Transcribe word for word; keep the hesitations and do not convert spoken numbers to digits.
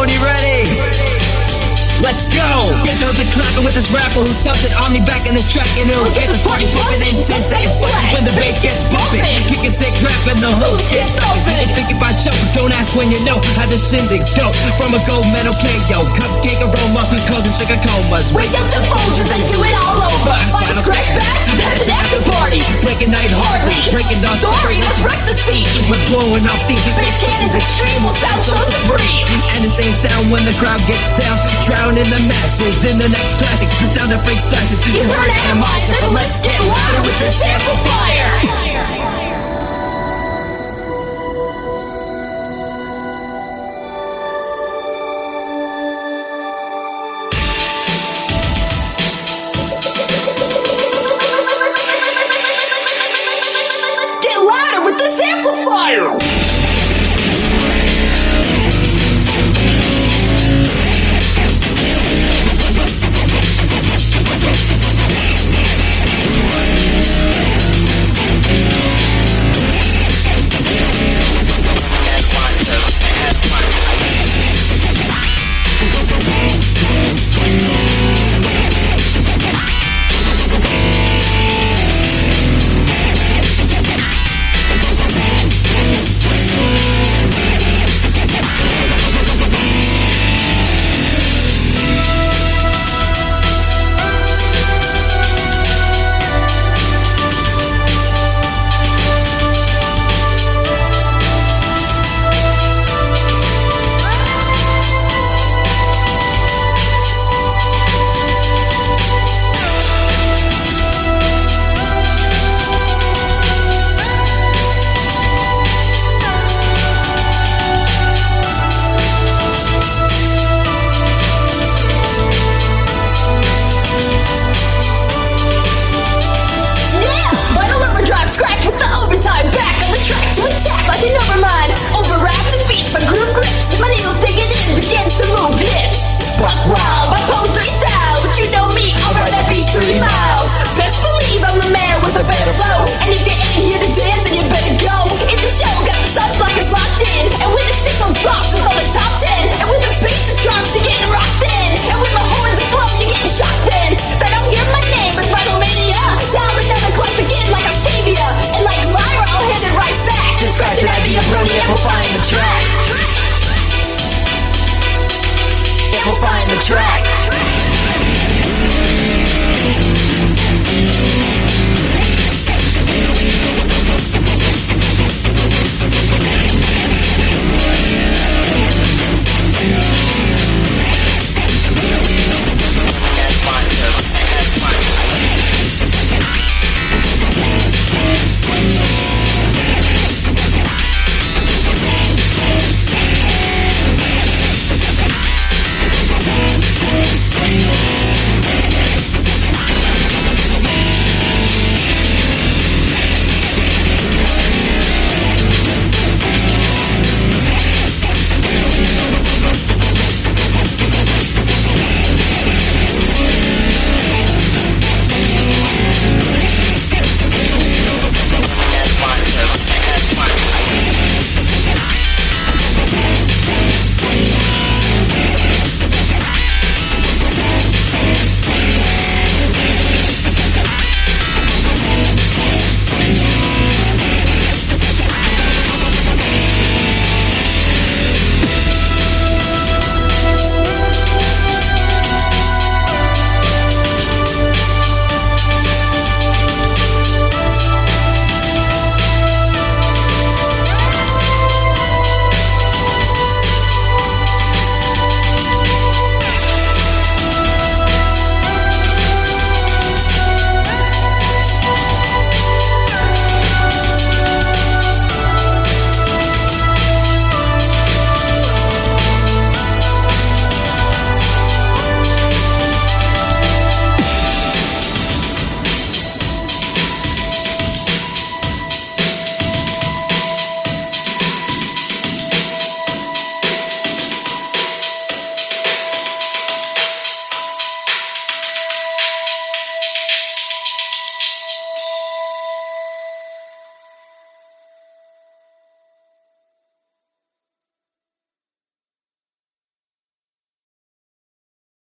Everybody ready? Let's go! Get shows are clapping with this rapper who's something on me back in this track, and it'll get this party bumping in ten seconds flat when the bass gets bumping. Kicking sick crap and the hooks get thumping. It's thinking about show, don't ask when you know how the shindigs go. From a gold medal K O, cupcake aroma, causing sugar comas. Wake up to Folgers and do it all over. Final scratch bash, that's an after party. Breaking night hardly, breaking down sorry, let's wreck the scene. We're blowing off steam, bass cannons extreme will sound so supreme. And insane sound when the crowd gets down, drown in the masses. In the next classic, the sound of fake splashes. You heard Atomizer, but let's get louder with this amplifier. Let's get louder with this amplifier. Amplifying the track. Amplifying the track.